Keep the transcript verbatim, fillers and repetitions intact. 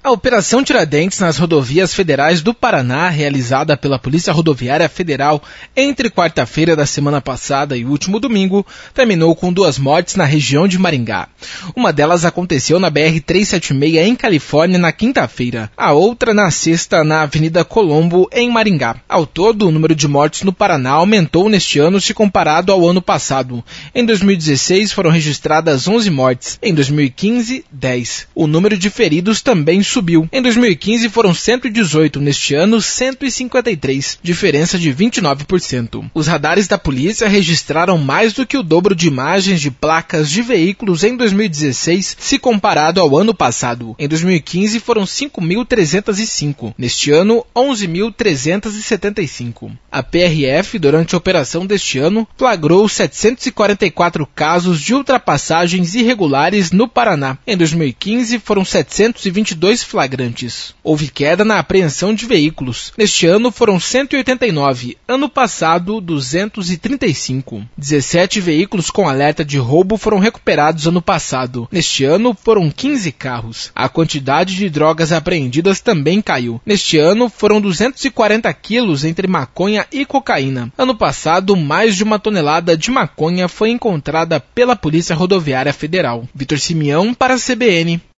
A Operação Tiradentes nas rodovias federais do Paraná, realizada pela Polícia Rodoviária Federal entre quarta-feira da semana passada e o último domingo, terminou com duas mortes na região de Maringá. Uma delas aconteceu na B R trezentos e setenta e seis em Califórnia na quinta-feira, a outra na sexta na Avenida Colombo em Maringá. Ao todo, o número de mortes no Paraná aumentou neste ano se comparado ao ano passado. Em dois mil e dezesseis foram registradas onze mortes, em dois mil e quinze, dez. O número de feridos também subiu. Em dois mil e quinze foram cento e dezoito, neste ano cento e cinquenta e três, diferença de vinte e nove por cento. Os radares da polícia registraram mais do que o dobro de imagens de placas de veículos em dois mil e dezesseis se comparado ao ano passado. Em dois mil e quinze foram cinco mil trezentos e cinco, neste ano onze mil trezentos e setenta e cinco. A P R F, durante a operação deste ano, flagrou setecentos e quarenta e quatro casos de ultrapassagens irregulares no Paraná. Em dois mil e quinze foram setecentos e vinte e dois flagrantes. Houve queda na apreensão de veículos. Neste ano foram cento e oitenta e nove, ano passado duzentos e trinta e cinco. dezessete veículos com alerta de roubo foram recuperados ano passado. Neste ano foram quinze carros. A quantidade de drogas apreendidas também caiu. Neste ano foram duzentos e quarenta quilos entre maconha e cocaína. Ano passado, mais de uma tonelada de maconha foi encontrada pela Polícia Rodoviária Federal. Vitor Simeão para a C B N.